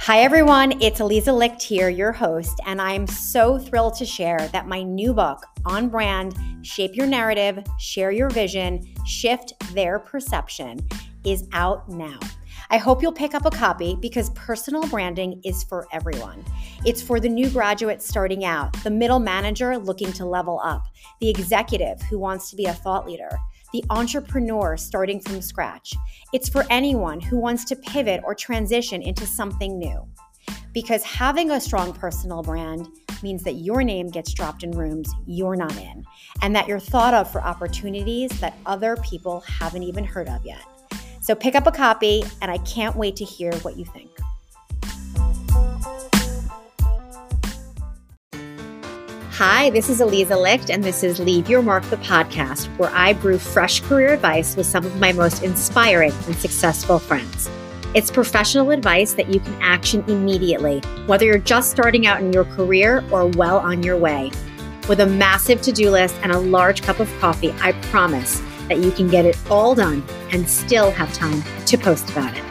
Hi, everyone. It's Aliza Licht here, your host, and I'm so thrilled to share that my new book, On Brand, Shape Your Narrative, Share Your Vision, Shift Their Perception, is out now. I hope you'll pick up a copy because personal branding is for everyone. It's for the new graduate starting out, the middle manager looking to level up, the executive who wants to be a thought leader, the entrepreneur starting from scratch. It's for anyone who wants to pivot or transition into something new. Because having a strong personal brand means that your name gets dropped in rooms you're not in, and that you're thought of for opportunities that other people haven't even heard of yet. So pick up a copy, and I can't wait to hear what you think. Hi, this is Aliza Licht, and this is Leave Your Mark, the podcast, where I brew fresh career advice with some of my most inspiring and successful friends. It's professional advice that you can action immediately, whether you're just starting out in your career or well on your way. With a massive to-do list and a large cup of coffee, I promise that you can get it all done and still have time to post about it.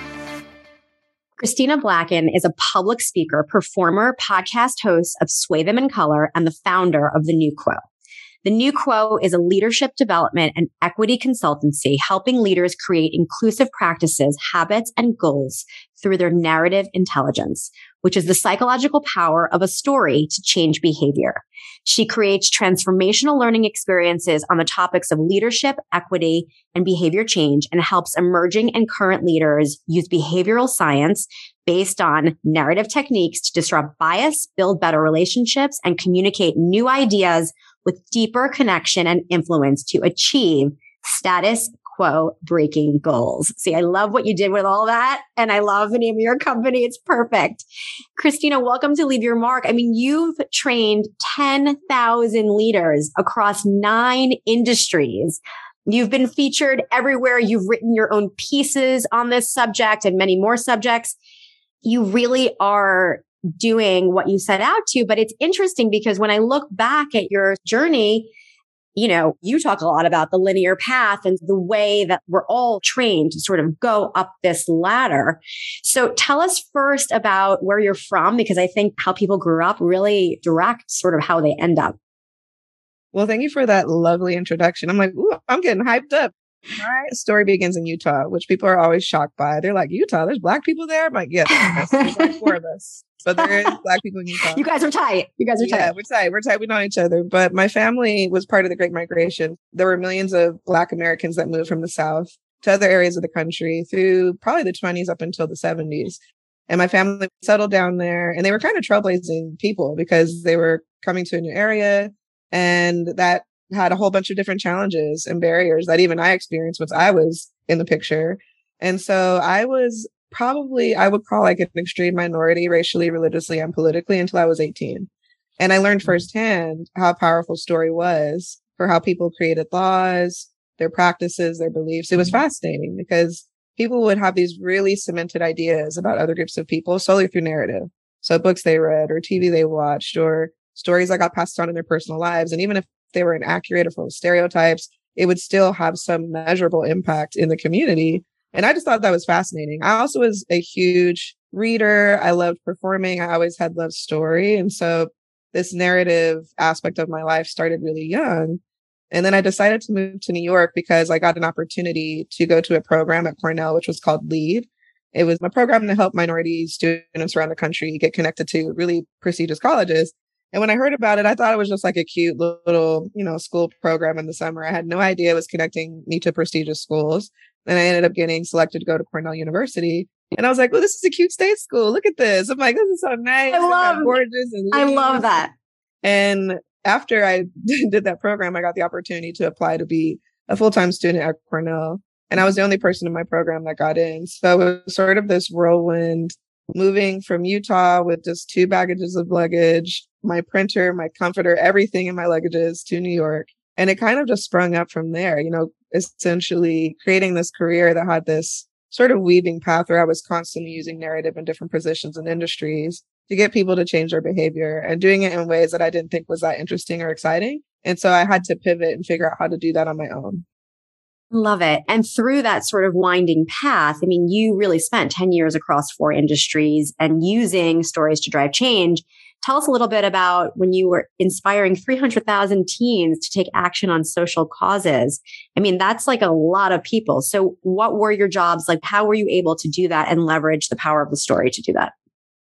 Christina Blacken is a public speaker, performer, podcast host of Sway Them in Color, and the founder of The New Quo. The New Quo is a leadership development and equity consultancy helping leaders create inclusive practices, habits, and goals through their narrative intelligence, which is the psychological power of a story to change behavior. She creates transformational learning experiences on the topics of leadership, equity, and behavior change, and helps emerging and current leaders use behavioral science based on narrative techniques to disrupt bias, build better relationships, and communicate new ideas with deeper connection and influence to achieve status quo breaking goals. See, I love what you did with all that. And I love the name of your company. It's perfect. Christina, welcome to Leave Your Mark. I mean, you've trained 10,000 leaders across 9 industries. You've been featured everywhere. You've written your own pieces on this subject and many more subjects. You really are doing what you set out to. But it's interesting because when I look back at your journey, you know, you talk a lot about the linear path and the way that we're all trained to sort of go up this ladder. So tell us first about where you're from, because I think how people grew up really direct sort of how they end up. Well, thank you for that lovely introduction. I'm like, ooh, I'm getting hyped up. My story begins in Utah, which people are always shocked by. They're like, Utah, there's Black people there? I'm like, yes, there's like 4 of us. But there is Black people in Utah. You guys are tight. Yeah, we're tight. We're tight. We know each other. But my family was part of the Great Migration. There were millions of Black Americans that moved from the South to other areas of the country through probably the 20s up until the 70s. And my family settled down there, and they were kind of trailblazing people because they were coming to a new area, and that had a whole bunch of different challenges and barriers that even I experienced once I was in the picture. And so I was probably, I would call like an extreme minority racially, religiously, and politically until I was 18. And I learned firsthand how powerful story was for how people created laws, their practices, their beliefs. It was fascinating because people would have these really cemented ideas about other groups of people solely through narrative. So books they read or TV they watched or stories that got passed on in their personal lives. And even if they were inaccurate or full of stereotypes, it would still have some measurable impact in the community. And I just thought that was fascinating. I also was a huge reader. I loved performing. I always had loved story. And so this narrative aspect of my life started really young. And then I decided to move to New York because I got an opportunity to go to a program at Cornell, which was called LEAD. It was a program to help minority students around the country get connected to really prestigious colleges. And when I heard about it, I thought it was just like a cute little, school program in the summer. I had no idea it was connecting me to prestigious schools. And I ended up getting selected to go to Cornell University. And I was like, well, this is a cute state school. Look at this. I'm like, this is so nice. Gorgeous. I love that. And after I did that program, I got the opportunity to apply to be a full-time student at Cornell. And I was the only person in my program that got in. So it was sort of this whirlwind, moving from Utah with just 2 baggages of luggage, my printer, my comforter, everything in my luggages to New York. And it kind of just sprung up from there, essentially creating this career that had this sort of weaving path where I was constantly using narrative in different positions and industries to get people to change their behavior and doing it in ways that I didn't think was that interesting or exciting. And so I had to pivot and figure out how to do that on my own. Love it. And through that sort of winding path, I mean, you really spent 10 years across 4 industries and using stories to drive change. Tell us a little bit about when you were inspiring 300,000 teens to take action on social causes. I mean, that's like a lot of people. So what were your jobs? Like, how were you able to do that and leverage the power of the story to do that?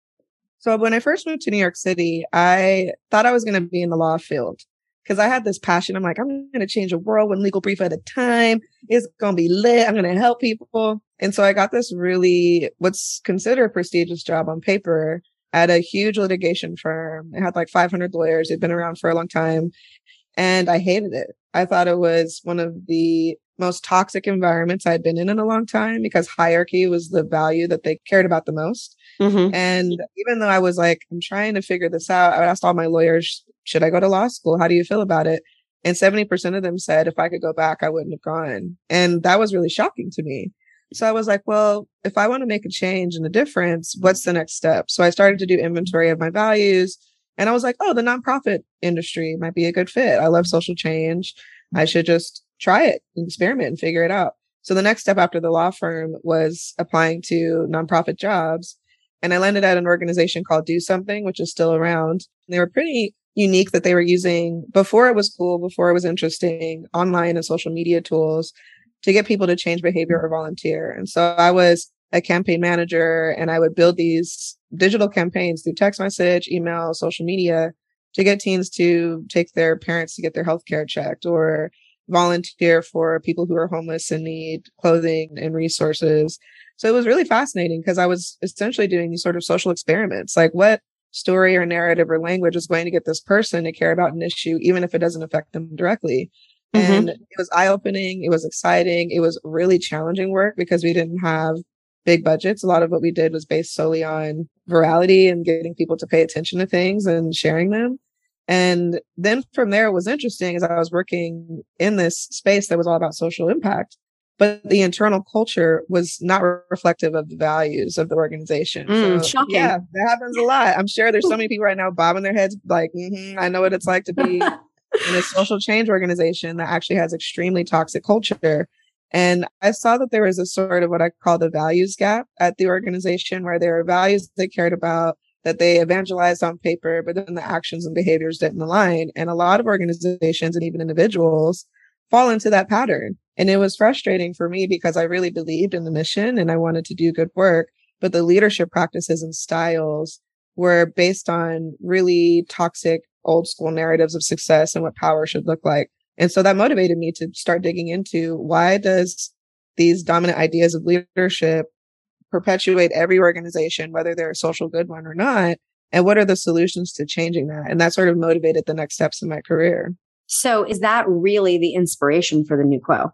So when I first moved to New York City, I thought I was going to be in the law field because I had this passion. I'm like, I'm going to change the world one legal brief at a time. It's going to be lit. I'm going to help people. And so I got this really what's considered a prestigious job on paper at a huge litigation firm. It had like 500 lawyers. It'd been around for a long time. And I hated it. I thought it was one of the most toxic environments I'd been in a long time because hierarchy was the value that they cared about the most. Mm-hmm. And even though I was like, I'm trying to figure this out, I would ask all my lawyers, should I go to law school? How do you feel about it? And 70% of them said, if I could go back, I wouldn't have gone. And that was really shocking to me. So I was like, well, if I want to make a change and a difference, what's the next step? So I started to do inventory of my values. And I was like, oh, the nonprofit industry might be a good fit. I love social change. I should just try it, experiment and figure it out. So the next step after the law firm was applying to nonprofit jobs. And I landed at an organization called Do Something, which is still around. They were pretty unique that they were using, before it was cool, before it was interesting, online and social media tools to get people to change behavior or volunteer. And so I was a campaign manager and I would build these digital campaigns through text message, email, social media to get teens to take their parents to get their healthcare checked or volunteer for people who are homeless and need clothing and resources. So it was really fascinating because I was essentially doing these sort of social experiments, like what story or narrative or language is going to get this person to care about an issue, even if it doesn't affect them directly. Mm-hmm. And it was eye-opening. It was exciting. It was really challenging work because we didn't have big budgets. A lot of what we did was based solely on virality and getting people to pay attention to things and sharing them. And then from there, it was interesting as I was working in this space that was all about social impact, but the internal culture was not reflective of the values of the organization. So, Shocking. yeah, that happens a lot. I'm sure there's so many people right now bobbing their heads like, I know what it's like to be in a social change organization that actually has extremely toxic culture. And I saw that there was a sort of what I call the values gap at the organization where there are values they cared about that they evangelized on paper, but then the actions and behaviors didn't align. And a lot of organizations and even individuals fall into that pattern. And it was frustrating for me because I really believed in the mission and I wanted to do good work, but the leadership practices and styles were based on really toxic old school narratives of success and what power should look like. And so that motivated me to start digging into why does these dominant ideas of leadership perpetuate every organization, whether they're a social good one or not, and what are the solutions to changing that? And that sort of motivated the next steps in my career. So is that really the inspiration for the New Quo?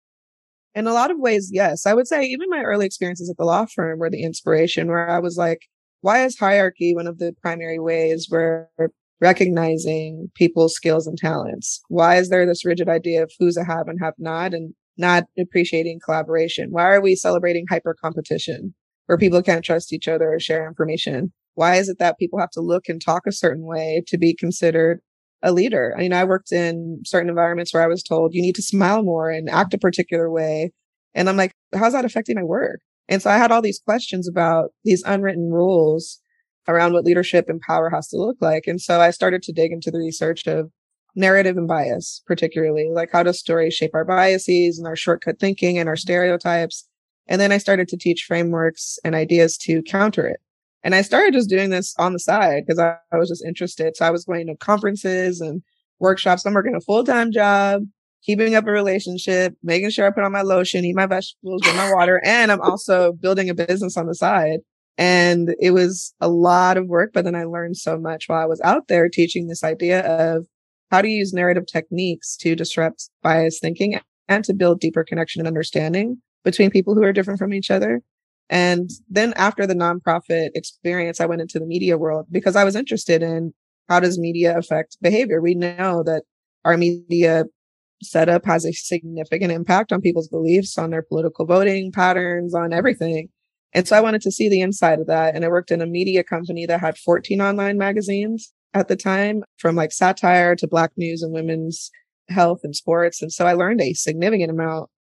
In a lot of ways, yes. I would say even my early experiences at the law firm were the inspiration where I was like, why is hierarchy one of the primary ways we're recognizing people's skills and talents? Why is there this rigid idea of who's a have and have not and not appreciating collaboration? Why are we celebrating hyper competition where people can't trust each other or share information? Why is it that people have to look and talk a certain way to be considered a leader? I mean, I worked in certain environments where I was told you need to smile more and act a particular way. And I'm like, how's that affecting my work? And so I had all these questions about these unwritten rules around what leadership and power has to look like. And so I started to dig into the research of narrative and bias, particularly like how does stories shape our biases and our shortcut thinking and our stereotypes. And then I started to teach frameworks and ideas to counter it. And I started just doing this on the side because I was just interested. So I was going to conferences and workshops. I'm working a full-time job, keeping up a relationship, making sure I put on my lotion, eat my vegetables, drink my water. And I'm also building a business on the side. And it was a lot of work, but then I learned so much while I was out there teaching this idea of how to use narrative techniques to disrupt biased thinking and to build deeper connection and understanding between people who are different from each other. And then after the nonprofit experience, I went into the media world because I was interested in how does media affect behavior? We know that our media setup has a significant impact on people's beliefs, on their political voting patterns, on everything. And so I wanted to see the inside of that. And I worked in a media company that had 14 online magazines at the time, from like satire to Black news and women's health and sports. And so I learned a significant amount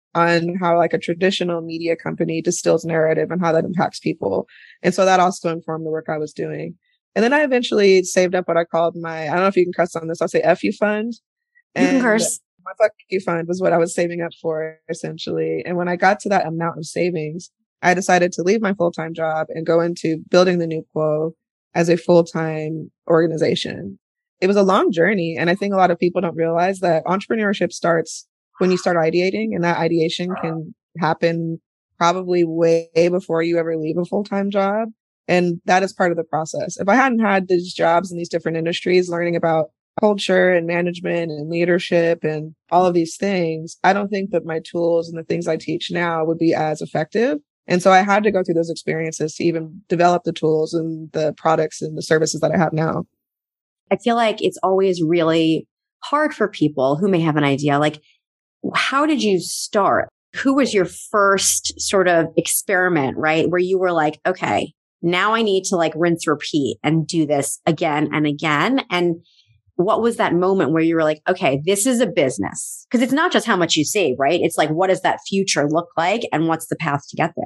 on how like a traditional media company distills narrative and how that impacts people. And so that also informed the work I was doing. And then I eventually saved up what I called my, I don't know if you can cuss on this, I'll say FU fund. You can And curse. my fuck you fund was what I was saving up for essentially. And when I got to that amount of savings, I decided to leave my full-time job and go into building the New Quo as a full-time organization. It was a long journey. And I think a lot of people don't realize that entrepreneurship starts when you start ideating, and that ideation can happen probably way before you ever leave a full-time job. And that is part of the process. If I hadn't had these jobs in these different industries, learning about culture and management and leadership and all of these things, I don't think that my tools and the things I teach now would be as effective. And so I had to go through those experiences to even develop the tools and the products and the services that I have now. I feel like it's always really hard for people who may have an idea. Like, how did you start? Who was your first sort of experiment, right? Where you were like, okay, now I need to like rinse, repeat and do this again and again. And what was that moment where you were like, okay, this is a business? Because it's not just how much you save, right? It's like, what does that future look like? And what's the path to get there?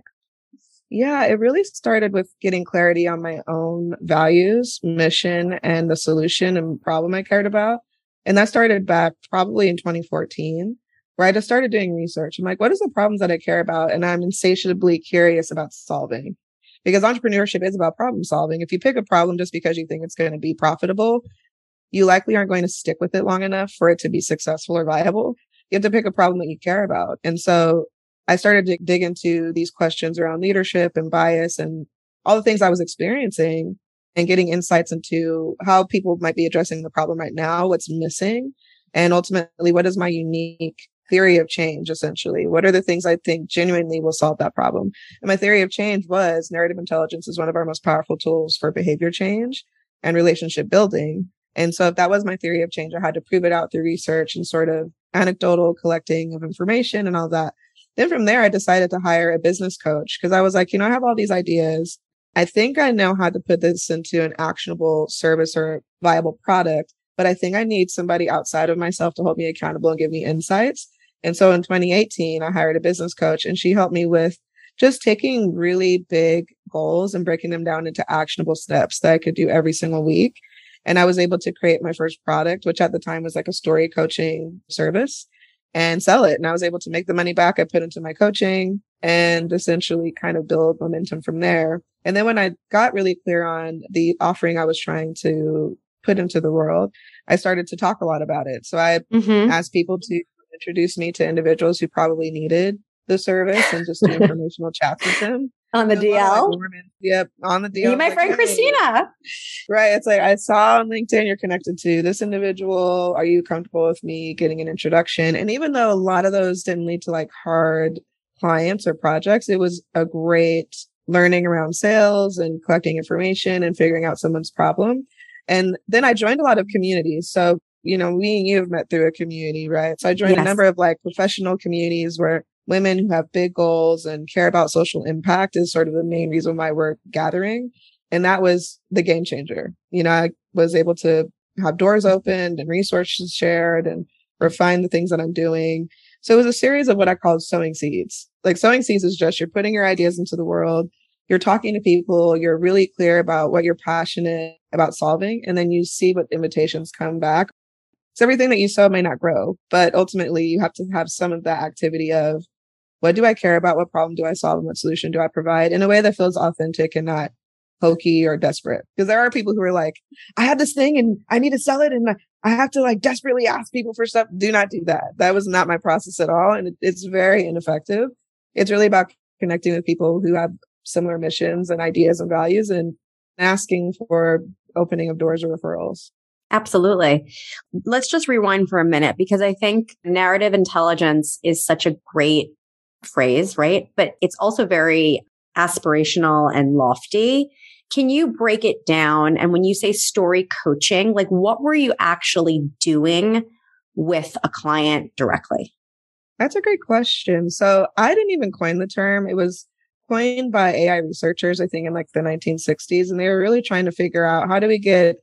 Yeah, it really started with getting clarity on my own values, mission, and the solution and problem I cared about. And that started back probably in 2014, where I just started doing research. I'm like, what is the problems that I care about? And I'm insatiably curious about solving, because entrepreneurship is about problem solving. If you pick a problem just because you think it's going to be profitable, you likely aren't going to stick with it long enough for it to be successful or viable. You have to pick a problem that you care about. And so I started to dig into these questions around leadership and bias and all the things I was experiencing, and getting insights into how people might be addressing the problem right now, what's missing, and ultimately, what is my unique theory of change, essentially? What are the things I think genuinely will solve that problem? And my theory of change was narrative intelligence is one of our most powerful tools for behavior change and relationship building. And so if that was my theory of change, I had to prove it out through research and sort of anecdotal collecting of information and all that. Then from there, I decided to hire a business coach because I was like, I have all these ideas. I think I know how to put this into an actionable service or viable product, but I think I need somebody outside of myself to hold me accountable and give me insights. And so in 2018, I hired a business coach, and she helped me with just taking really big goals and breaking them down into actionable steps that I could do every single week. And I was able to create my first product, which at the time was like a story coaching service, and sell it. And I was able to make the money back I put into my coaching and essentially kind of build momentum from there. And then when I got really clear on the offering I was trying to put into the world, I started to talk a lot about it. So I asked people to introduce me to individuals who probably needed the service and just do informational chats with them. On the DL? Yep, on the DL. You, my friend Christina. Right. It's like, I saw on LinkedIn you're connected to this individual. Are you comfortable with me getting an introduction? And even though a lot of those didn't lead to like hard clients or projects, it was a great learning around sales and collecting information and figuring out someone's problem. And then I joined a lot of communities. So, we and you have met through a community, right? So I joined a number of like professional communities where women who have big goals and care about social impact is sort of the main reason why we're gathering. And that was the game changer. I was able to have doors opened and resources shared and refine the things that I'm doing. So it was a series of what I call sowing seeds. Like sowing seeds is just, you're putting your ideas into the world. You're talking to people. You're really clear about what you're passionate about solving. And then you see what invitations come back. So everything that you sow may not grow, but ultimately you have to have some of that activity of, what do I care about? What problem do I solve? And what solution do I provide in a way that feels authentic and not hokey or desperate? Because there are people who are like, I have this thing and I need to sell it, and I have to like desperately ask people for stuff. Do not do that. That was not my process at all. And it's very ineffective. It's really about connecting with people who have similar missions and ideas and values, and asking for opening of doors or referrals. Absolutely. Let's just rewind for a minute, because I think narrative intelligence is such a great phrase, right? But it's also very aspirational and lofty. Can you break it down? And when you say story coaching, like what were you actually doing with a client directly? That's a great question. So I didn't even coin the term. It was coined by AI researchers, I think in like the 1960s. And they were really trying to figure out, how do we get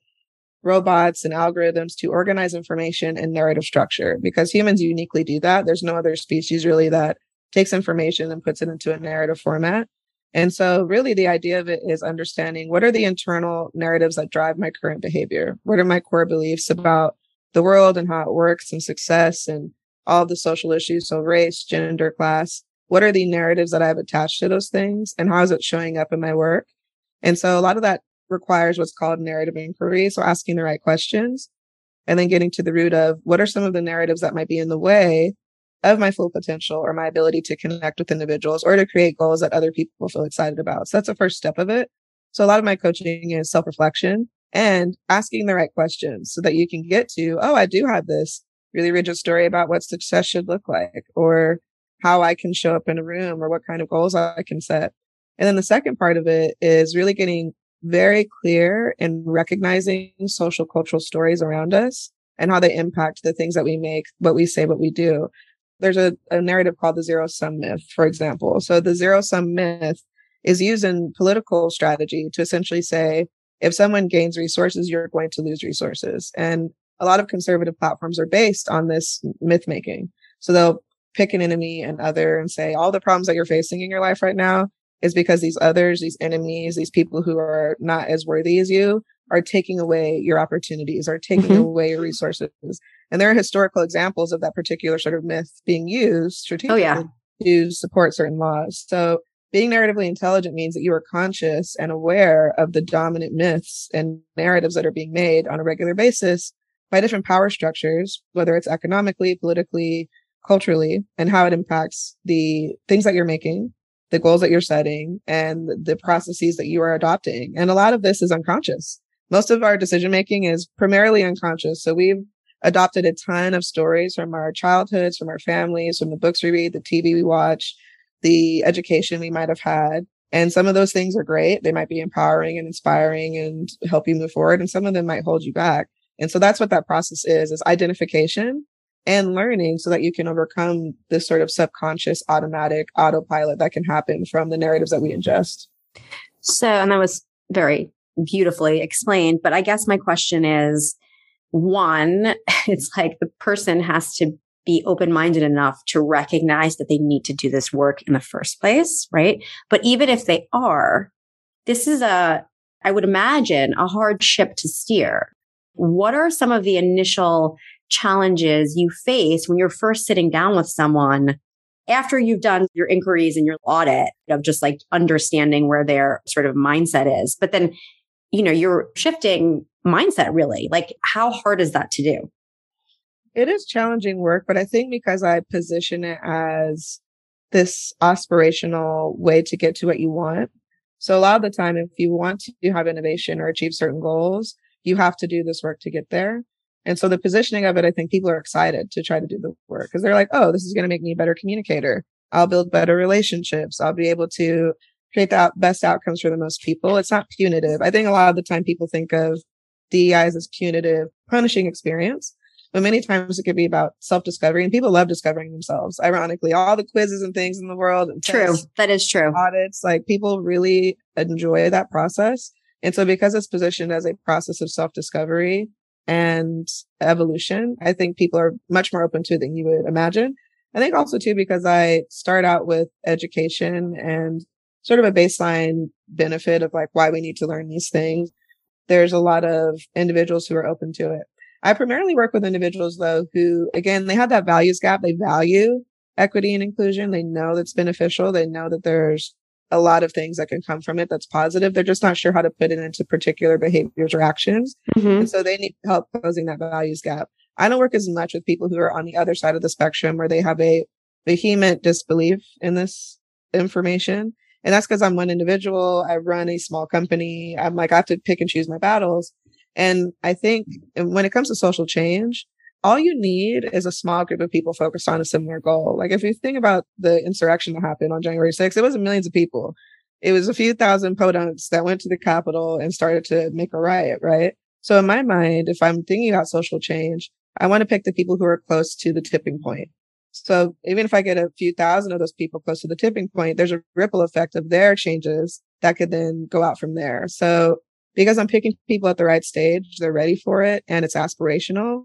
robots and algorithms to organize information in narrative structure? Because humans uniquely do that. There's no other species really that takes information and puts it into a narrative format. And so really the idea of it is understanding what are the internal narratives that drive my current behavior? What are my core beliefs about the world and how it works and success and all the social issues? So race, gender, class. What are the narratives that I've attached to those things and how is it showing up in my work? And so a lot of that requires what's called narrative inquiry. So asking the right questions and then getting to the root of what are some of the narratives that might be in the way of my full potential or my ability to connect with individuals or to create goals that other people feel excited about. So that's the first step of it. So a lot of my coaching is self-reflection and asking the right questions so that you can get to, oh, I do have this really rigid story about what success should look like or how I can show up in a room or what kind of goals I can set. And then the second part of it is really getting very clear and recognizing social cultural stories around us and how they impact the things that we make, what we say, what we do. There's a narrative called the zero sum myth, for example. So the zero sum myth is used in political strategy to essentially say, if someone gains resources, you're going to lose resources. And a lot of conservative platforms are based on this myth making. So they'll pick an enemy and other and say, all the problems that you're facing in your life right now is because these others, these enemies, these people who are not as worthy as you are taking away your opportunities, are taking away your resources. And there are historical examples of that particular sort of myth being used strategically to support certain laws. So being narratively intelligent means that you are conscious and aware of the dominant myths and narratives that are being made on a regular basis by different power structures, whether it's economically, politically, culturally, and how it impacts the things that you're making, the goals that you're setting, and the processes that you are adopting. And a lot of this is unconscious. Most of our decision making is primarily unconscious. So we've adopted a ton of stories from our childhoods, from our families, from the books we read, the TV we watch, the education we might have had. And some of those things are great. They might be empowering and inspiring and help you move forward. And some of them might hold you back. And so that's what that process is identification and learning so that you can overcome this sort of subconscious automatic autopilot that can happen from the narratives that we ingest. So, and that was very beautifully explained. But I guess my question is, one, it's like the person has to be open-minded enough to recognize that they need to do this work in the first place, right? But even if they are, this is I would imagine, a hard ship to steer. What are some of the initial challenges you face when you're first sitting down with someone after you've done your inquiries and your audit of just like understanding where their sort of mindset is? But then, you're shifting mindset really. Like, how hard is that to do? It is challenging work, but I think because I position it as this aspirational way to get to what you want. So a lot of the time, if you want to have innovation or achieve certain goals, you have to do this work to get there. And so the positioning of it, I think people are excited to try to do the work because they're like, oh, this is going to make me a better communicator. I'll build better relationships. I'll be able to create the best outcomes for the most people. It's not punitive. I think a lot of the time people think of DEI as this punitive, punishing experience. But many times it could be about self-discovery, and people love discovering themselves. Ironically, all the quizzes and things in the world. And true. That is true. Audits, like people really enjoy that process. And so because it's positioned as a process of self-discovery and evolution, I think people are much more open to it than you would imagine. I think also too, because I start out with education and sort of a baseline benefit of like why we need to learn these things. There's a lot of individuals who are open to it. I primarily work with individuals though, who again, they have that values gap. They value equity and inclusion. They know that's beneficial. They know that there's a lot of things that can come from it that's positive. They're just not sure how to put it into particular behaviors or actions. And so they need help closing that values gap. I don't work as much with people who are on the other side of the spectrum where they have a vehement disbelief in this information. And that's because I'm one individual. I run a small company. I'm like, I have to pick and choose my battles. And I think when it comes to social change, all you need is a small group of people focused on a similar goal. Like if you think about the insurrection that happened on January 6th, it wasn't millions of people. It was a few thousand podunks that went to the Capitol and started to make a riot, right? So in my mind, if I'm thinking about social change, I want to pick the people who are close to the tipping point. So even if I get a few thousand of those people close to the tipping point, there's a ripple effect of their changes that could then go out from there. So because I'm picking people at the right stage, they're ready for it and it's aspirational.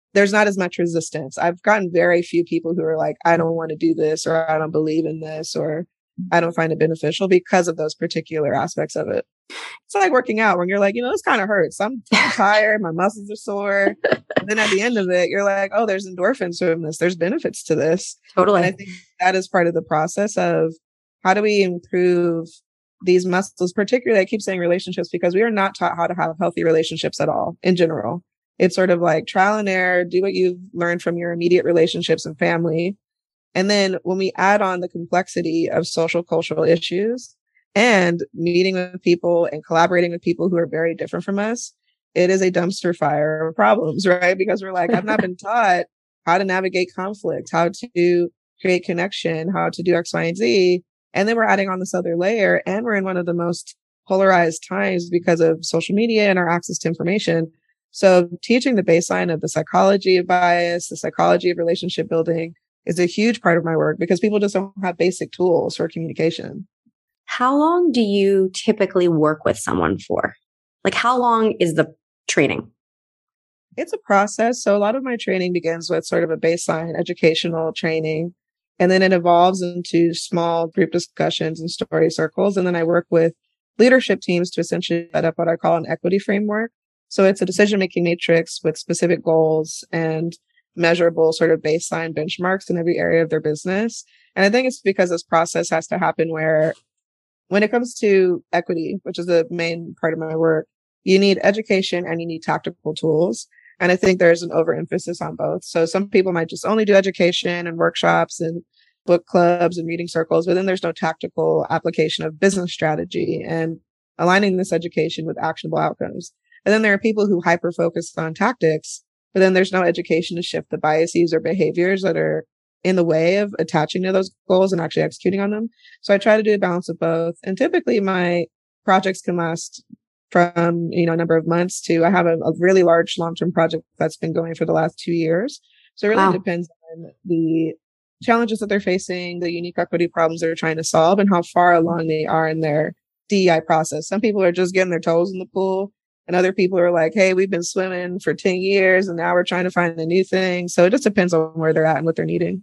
there's not as much resistance. I've gotten very few people who are like, I don't want to do this, or I don't believe in this, or I don't find it beneficial because of those particular aspects of it. It's like working out when you're like, this kind of hurts. I'm tired. My muscles are sore. And then at the end of it, you're like, oh, there's endorphins from this. There's benefits to this. Totally. And I think that is part of the process of how do we improve these muscles, particularly I keep saying relationships because we are not taught how to have healthy relationships at all in general. It's sort of like trial and error, do what you've learned from your immediate relationships and family. And then when we add on the complexity of social cultural issues and meeting with people and collaborating with people who are very different from us, it is a dumpster fire of problems, right? Because we're like, I've not been taught how to navigate conflict, how to create connection, how to do X, Y, and Z. And then we're adding on this other layer, and we're in one of the most polarized times because of social media and our access to information. So teaching the baseline of the psychology of bias, the psychology of relationship building is a huge part of my work because people just don't have basic tools for communication. How long do you typically work with someone for? Like, how long is the training? It's a process. So a lot of my training begins with sort of a baseline educational training, and then it evolves into small group discussions and story circles. And then I work with leadership teams to essentially set up what I call an equity framework. So it's a decision-making matrix with specific goals and measurable sort of baseline benchmarks in every area of their business. And I think it's because this process has to happen where when it comes to equity, which is the main part of my work, you need education and you need tactical tools. And I think there's an overemphasis on both. So some people might just only do education and workshops and book clubs and reading circles, but then there's no tactical application of business strategy and aligning this education with actionable outcomes. And then there are people who hyper focus on tactics, but then there's no education to shift the biases or behaviors that are in the way of attaching to those goals and actually executing on them. So I try to do a balance of both. And typically my projects can last from, a number of months to I have a really large long-term project that's been going for the last 2 years. So it really depends on the challenges that they're facing, the unique equity problems they're trying to solve, and how far along they are in their DEI process. Some people are just getting their toes in the pool. And other people are like, hey, we've been swimming for 10 years and now we're trying to find a new thing. So it just depends on where they're at and what they're needing.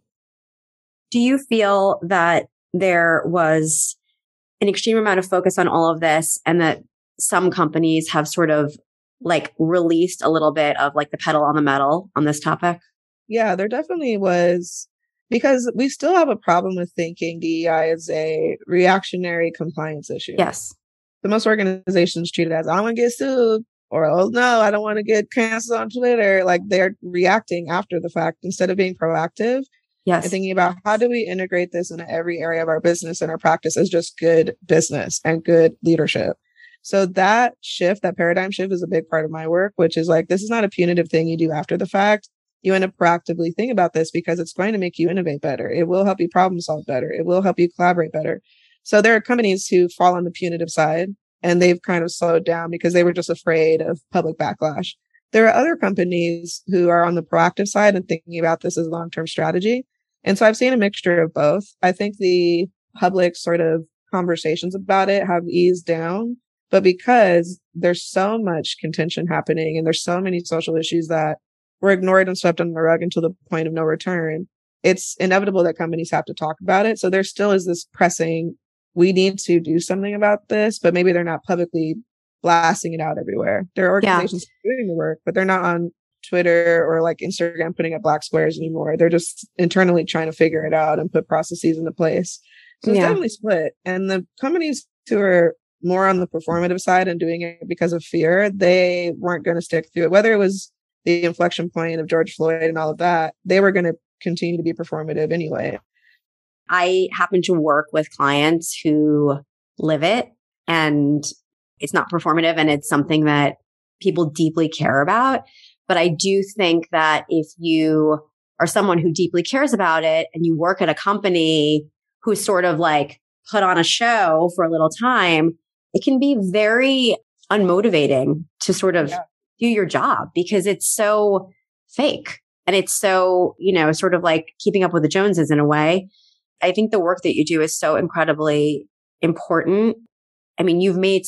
Do you feel that there was an extreme amount of focus on all of this and that some companies have sort of like released a little bit of like the pedal on the metal on this topic? Yeah, there definitely was, because we still have a problem with thinking DEI is a reactionary compliance issue. Yes. The most organizations treat it as, I don't want to get sued, or, oh no, I don't want to get canceled on Twitter. Like they're reacting after the fact instead of being proactive. Yes. And thinking about how do we integrate this into every area of our business and our practice as just good business and good leadership. So that shift, that paradigm shift is a big part of my work, which is like, this is not a punitive thing you do after the fact. You end up proactively thinking about this because it's going to make you innovate better. It will help you problem solve better. It will help you collaborate better. So there are companies who fall on the punitive side and they've kind of slowed down because they were just afraid of public backlash. There are other companies who are on the proactive side and thinking about this as a long-term strategy. And so I've seen a mixture of both. I think the public sort of conversations about it have eased down, but because there's so much contention happening and there's so many social issues that were ignored and swept under the rug until the point of no return, it's inevitable that companies have to talk about it. So there still is this pressing, we need to do something about this, but maybe they're not publicly blasting it out everywhere. There are organizations doing the work, but they're not on Twitter or like Instagram putting up black squares anymore. They're just internally trying to figure it out and put processes into place. So it's definitely split. And the companies who are more on the performative side and doing it because of fear, they weren't going to stick through it. Whether it was the inflection point of George Floyd and all of that, they were going to continue to be performative anyway. I happen to work with clients who live it, and it's not performative and it's something that people deeply care about. But I do think that if you are someone who deeply cares about it and you work at a company who's sort of like put on a show for a little time, it can be very unmotivating to sort of do your job because it's so fake and it's so, sort of like keeping up with the Joneses in a way. I think the work that you do is so incredibly important. I mean, you've made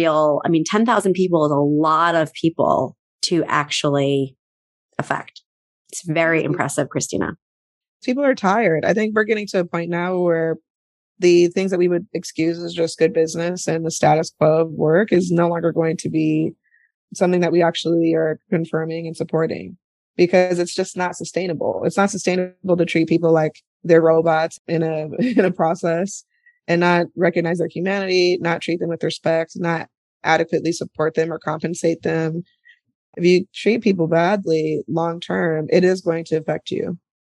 10,000 people is a lot of people to actually affect. It's very impressive, Christina. People are tired. I think we're getting to a point now where the things that we would excuse as just good business and the status quo of work is no longer going to be something that we actually are confirming and supporting, because it's just not sustainable. It's not sustainable to treat people like they're robots in a process and not recognize their humanity, not treat them with respect, not adequately support them or compensate them. If you treat people badly long term, it is going to affect you.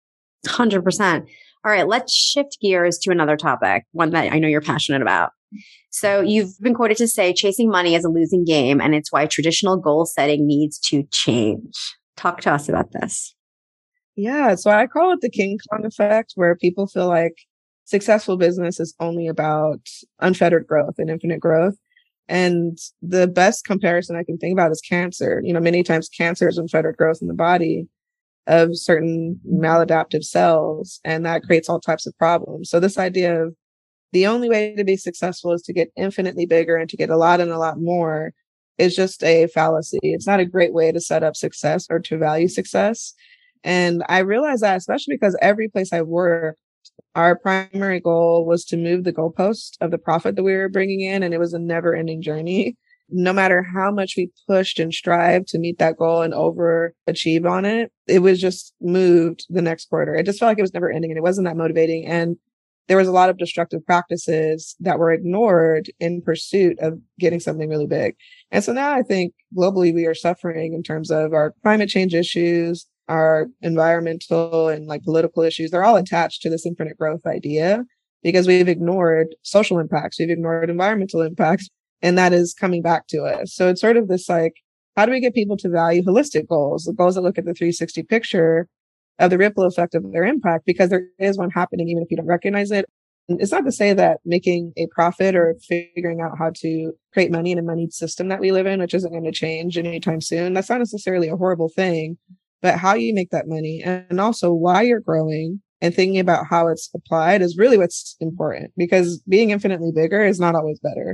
100%. All right, let's shift gears to another topic, one that I know you're passionate about. So you've been quoted to say chasing money is a losing game, and it's why traditional goal setting needs to change. Talk to us about this. Yeah, so I call it the King Kong effect, where people feel like successful business is only about unfettered growth and infinite growth. And the best comparison I can think about is cancer. Many times cancer is unfettered growth in the body of certain maladaptive cells, and that creates all types of problems. So this idea of the only way to be successful is to get infinitely bigger and to get a lot and a lot more is just a fallacy. It's not a great way to set up success or to value success. And I realized that, especially because every place I worked, our primary goal was to move the goalpost of the profit that we were bringing in. And it was a never ending journey. No matter how much we pushed and strived to meet that goal and overachieve on it, it was just moved the next quarter. It just felt like it was never ending and it wasn't that motivating. And there was a lot of destructive practices that were ignored in pursuit of getting something really big. And so now I think globally we are suffering in terms of our climate change issues, our environmental and political issues. They're all attached to this infinite growth idea because we've ignored social impacts. We've ignored environmental impacts. And that is coming back to us. So it's sort of this how do we get people to value holistic goals, the goals that look at the 360 picture of the ripple effect of their impact, because there is one happening even if you don't recognize it. And it's not to say that making a profit or figuring out how to create money in a moneyed system that we live in, which isn't going to change anytime soon, that's not necessarily a horrible thing, but how you make that money and also why you're growing and thinking about how it's applied is really what's important, because being infinitely bigger is not always better.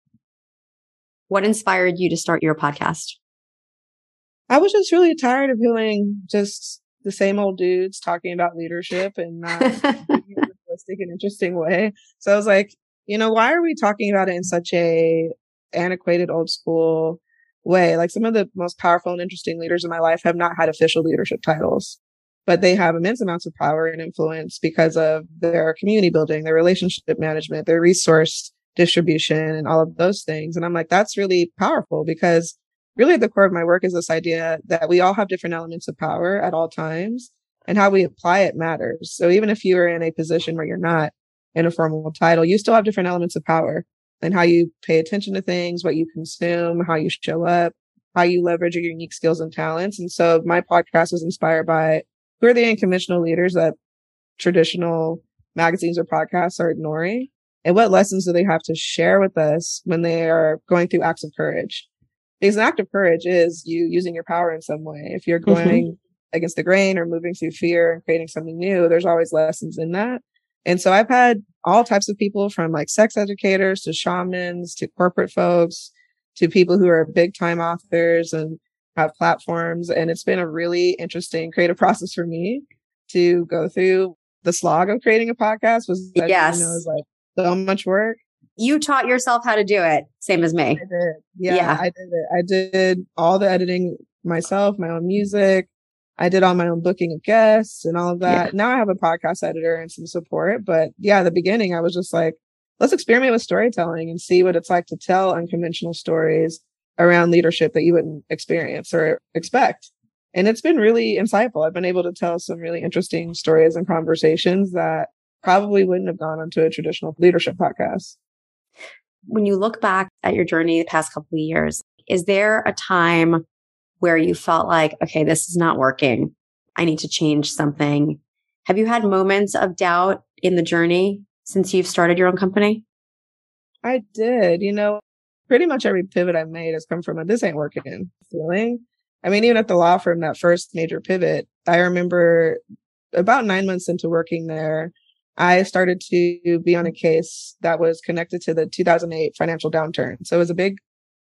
What inspired you to start your podcast? I was just really tired of hearing just the same old dudes talking about leadership and not in a realistic and interesting way. So I was like, why are we talking about it in such a antiquated, old school way? Some of the most powerful and interesting leaders in my life have not had official leadership titles, but they have immense amounts of power and influence because of their community building, their relationship management, their resource distribution, and all of those things. And I'm like, that's really powerful, because really at the core of my work is this idea that we all have different elements of power at all times, and how we apply it matters. So even if you are in a position where you're not in a formal title, you still have different elements of power, and how you pay attention to things, what you consume, how you show up, how you leverage your unique skills and talents. And so my podcast was inspired by who are the unconventional leaders that traditional magazines or podcasts are ignoring, and what lessons do they have to share with us when they are going through acts of courage? Because an act of courage is you using your power in some way. If you're going against the grain or moving through fear and creating something new, there's always lessons in that. And so I've had all types of people, from sex educators to shamans to corporate folks to people who are big time authors and have platforms. And it's been a really interesting creative process for me to go through. The slog of creating a podcast was, yes, is so much work. You taught yourself how to do it. Same as me. I did. Yeah, I did it. I did all the editing myself, my own music. I did all my own booking of guests and all of that. Yeah. Now I have a podcast editor and some support. But yeah, at the beginning, I was just like, let's experiment with storytelling and see what it's like to tell unconventional stories around leadership that you wouldn't experience or expect. And it's been really insightful. I've been able to tell some really interesting stories and conversations that probably wouldn't have gone onto a traditional leadership podcast. When you look back at your journey the past couple of years, is there a time where you felt like, okay, this is not working, I need to change something? Have you had moments of doubt in the journey since you've started your own company? I did. Pretty much every pivot I've made has come from a this ain't working feeling. I mean, even at the law firm, that first major pivot, I remember about 9 months into working there, I started to be on a case that was connected to the 2008 financial downturn. So it was a big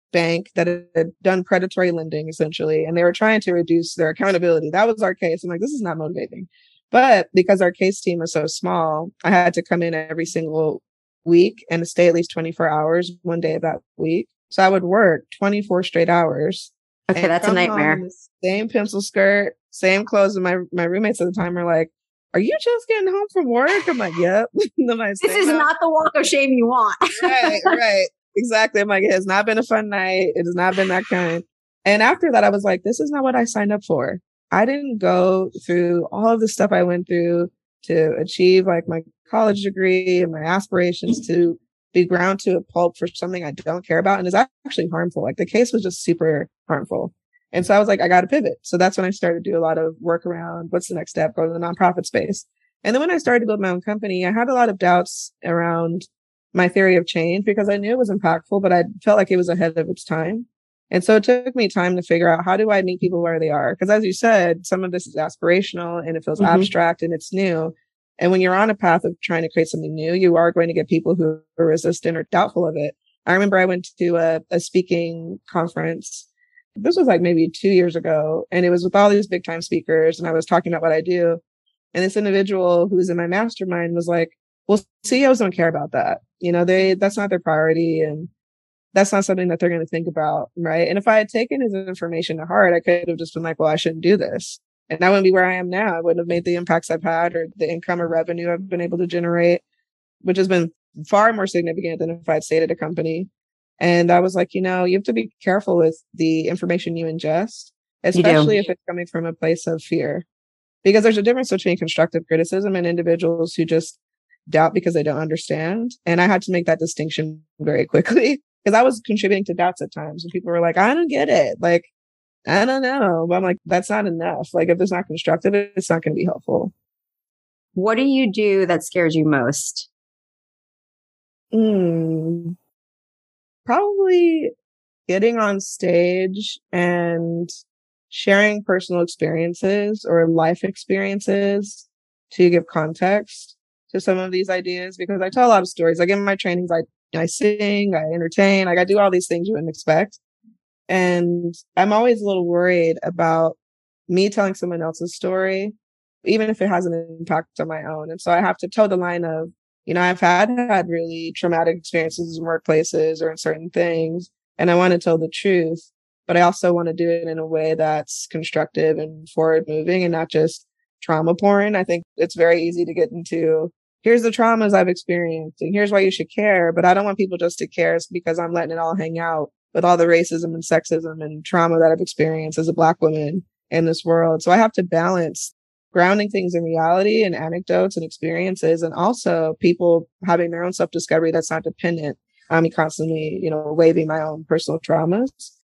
bank that had done predatory lending essentially, and they were trying to reduce their accountability. That was our case. I'm like, this is not motivating. But because our case team was so small, I had to come in every single week and stay at least 24 hours one day of that week. So I would work 24 straight hours. Okay, that's a nightmare. Same pencil skirt, same clothes. And my roommates at the time were like, are you just getting home from work? I'm like, yep. This is not the walk of shame you want. Right. Exactly. I'm like, it has not been a fun night. It has not been that kind. And after that, I was like, this is not what I signed up for. I didn't go through all of the stuff I went through to achieve like my college degree and my aspirations to be ground to a pulp for something I don't care about. And is actually harmful. Like the case was just super harmful. And so I was like, I got to pivot. So that's when I started to do a lot of work around what's the next step, go to the nonprofit space. And then when I started to build my own company, I had a lot of doubts around my theory of change because I knew it was impactful, but I felt like it was ahead of its time. And so it took me time to figure out, how do I meet people where they are? Because as you said, some of this is aspirational and it feels abstract and it's new. And when you're on a path of trying to create something new, you are going to get people who are resistant or doubtful of it. I remember I went to a speaking conference. This was like maybe 2 years ago, and it was with all these big time speakers. And I was talking about what I do. And this individual who's in my mastermind was like, well, CEOs don't care about that. You know, that's not their priority. And that's not something that they're going to think about. Right. And if I had taken his information to heart, I could have just been like, well, I shouldn't do this. And that wouldn't be where I am now. I wouldn't have made the impacts I've had or the income or revenue I've been able to generate, which has been far more significant than if I'd stayed at a company. And I was like, you have to be careful with the information you ingest, especially if it's coming from a place of fear, because there's a difference between constructive criticism and individuals who just doubt because they don't understand. And I had to make that distinction very quickly because I was contributing to doubts at times and people were like, I don't get it. Like, I don't know. But I'm like, that's not enough. Like, if it's not constructive, it's not going to be helpful. What do you do that scares you most? Probably getting on stage and sharing personal experiences or life experiences to give context to some of these ideas, because I tell a lot of stories. Like in my trainings, I sing, I entertain, like I do all these things you wouldn't expect. And I'm always a little worried about me telling someone else's story, even if it has an impact on my own. And so I have to toe the line of, I've had really traumatic experiences in workplaces or in certain things, and I want to tell the truth, but I also want to do it in a way that's constructive and forward moving and not just trauma porn. I think it's very easy to get into, here's the traumas I've experienced and here's why you should care. But I don't want people just to care because I'm letting it all hang out with all the racism and sexism and trauma that I've experienced as a Black woman in this world. So I have to balance grounding things in reality and anecdotes and experiences, and also people having their own self-discovery that's not dependent on me constantly, waving my own personal traumas.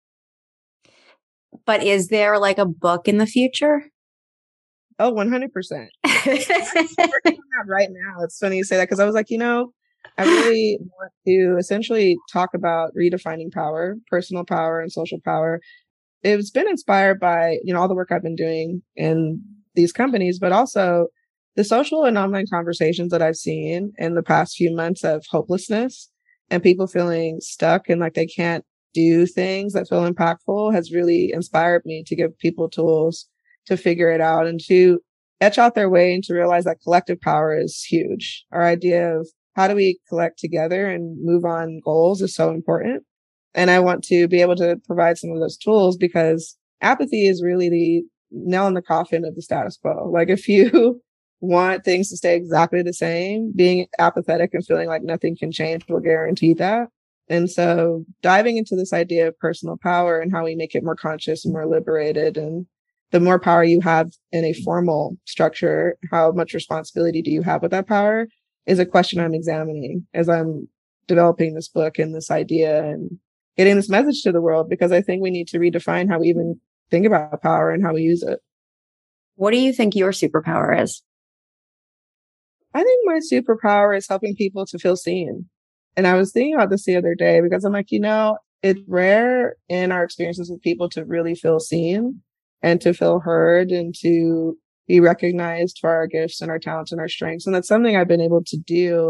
But is there like a book in the future? Oh, 100%. I'm working on that right now. It's funny you say that because I was like, I really want to essentially talk about redefining power, personal power and social power. It's been inspired by, all the work I've been doing in these companies, but also the social and online conversations that I've seen in the past few months of hopelessness and people feeling stuck and like they can't do things that feel impactful has really inspired me to give people tools to figure it out and to etch out their way and to realize that collective power is huge. Our idea of how do we collect together and move on goals is so important. And I want to be able to provide some of those tools because apathy is really the nail in the coffin of the status quo. Like if you want things to stay exactly the same, being apathetic and feeling like nothing can change will guarantee that. And so diving into this idea of personal power and how we make it more conscious and more liberated, and the more power you have in a formal structure, how much responsibility do you have with that power is a question I'm examining as I'm developing this book and this idea and getting this message to the world, because I think we need to redefine how we even think about power and how we use it. What do you think your superpower is? I think my superpower is helping people to feel seen. And I was thinking about this the other day because I'm like, it's rare in our experiences with people to really feel seen and to feel heard and to be recognized for our gifts and our talents and our strengths. And that's something I've been able to do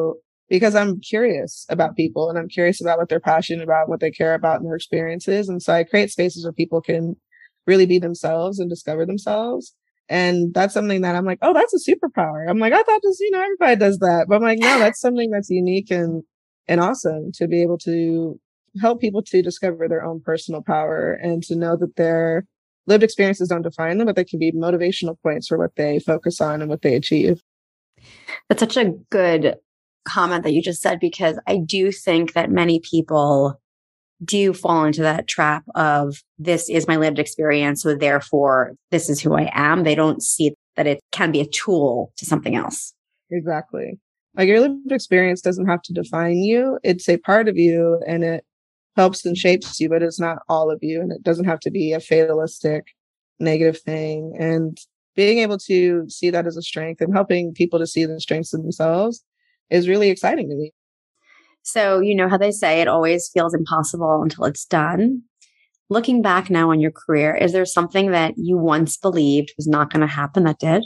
because I'm curious about people and I'm curious about what they're passionate about, what they care about and their experiences. And so I create spaces where people can really be themselves and discover themselves. And that's something that I'm like, oh, that's a superpower. I'm like, I thought just, everybody does that. But I'm like, no, that's something that's unique and awesome to be able to help people to discover their own personal power and to know that their lived experiences don't define them, but they can be motivational points for what they focus on and what they achieve. That's such a good comment that you just said, because I do think that many people do fall into that trap of this is my lived experience, so therefore this is who I am. They don't see that it can be a tool to something else. Exactly. Like your lived experience doesn't have to define you. It's a part of you and it helps and shapes you, but it's not all of you. And it doesn't have to be a fatalistic, negative thing. And being able to see that as a strength and helping people to see the strengths in themselves is really exciting to me. So, you know how they say it always feels impossible until it's done. Looking back now on your career, is there something that you once believed was not going to happen that did?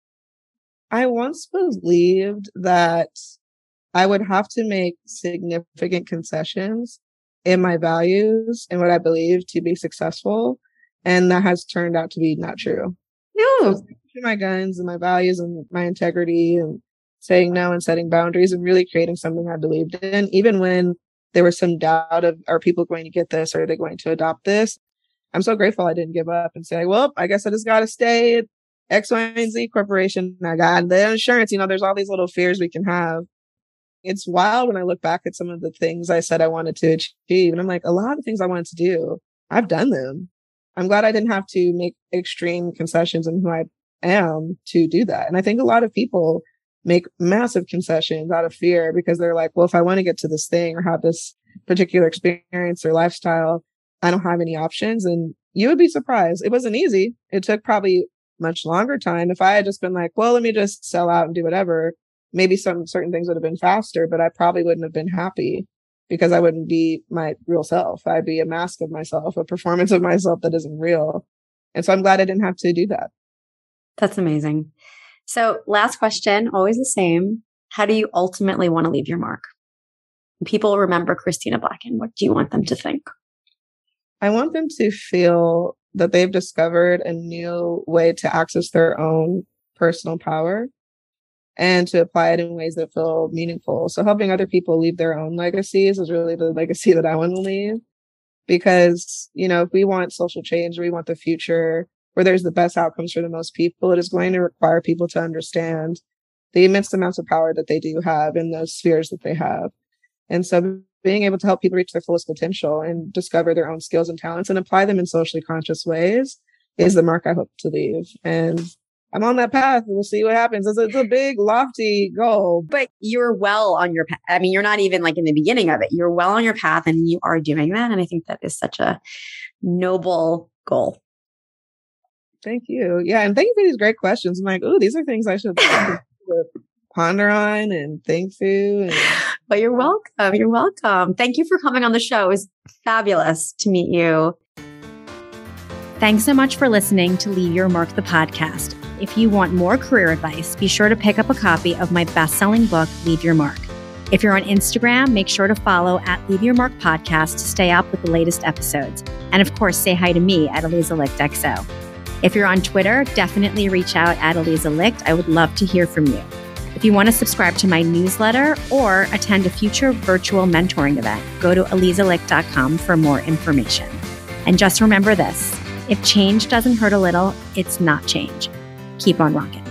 I once believed that I would have to make significant concessions in my values and what I believe to be successful. And that has turned out to be not true. No. So my guns and my values and my integrity and saying no and setting boundaries and really creating something I believed in, even when there was some doubt of, are people going to get this? Or are they going to adopt this? I'm so grateful I didn't give up and say, well, I guess I just got to stay at X, Y, and Z corporation. I got the insurance. There's all these little fears we can have. It's wild when I look back at some of the things I said I wanted to achieve. And I'm like, a lot of things I wanted to do, I've done them. I'm glad I didn't have to make extreme concessions in who I am to do that. And I think a lot of people make massive concessions out of fear because they're like, well, if I want to get to this thing or have this particular experience or lifestyle, I don't have any options. And you would be surprised. It wasn't easy. It took probably much longer time. If I had just been like, well, let me just sell out and do whatever, maybe some certain things would have been faster, but I probably wouldn't have been happy because I wouldn't be my real self. I'd be a mask of myself, a performance of myself that isn't real. And so I'm glad I didn't have to do that. That's amazing. So last question, always the same. How do you ultimately want to leave your mark? When people remember Christina Blacken, what do you want them to think? I want them to feel that they've discovered a new way to access their own personal power and to apply it in ways that feel meaningful. So helping other people leave their own legacies is really the legacy that I want to leave. Because, if we want social change, we want the future where there's the best outcomes for the most people, it is going to require people to understand the immense amounts of power that they do have in those spheres that they have. And so being able to help people reach their fullest potential and discover their own skills and talents and apply them in socially conscious ways is the mark I hope to leave. And I'm on that path. We'll see what happens. It's a big, lofty goal. But you're well on your path. I mean, you're not even like in the beginning of it. You're well on your path and you are doing that. And I think that is such a noble goal. Thank you. Yeah. And thank you for these great questions. I'm like, oh, these are things I should ponder on and think through. Well, you're welcome. You're welcome. Thank you for coming on the show. It was fabulous to meet you. Thanks so much for listening to Leave Your Mark, the podcast. If you want more career advice, be sure to pick up a copy of my best-selling book, Leave Your Mark. If you're on Instagram, make sure to follow @LeaveYourMark Podcast to stay up with the latest episodes. And of course, say hi to me at Aliza Licht XO. If you're on Twitter, definitely reach out at Aliza Licht. I would love to hear from you. If you want to subscribe to my newsletter or attend a future virtual mentoring event, go to alizalicht.com for more information. And just remember this, if change doesn't hurt a little, it's not change. Keep on rocking.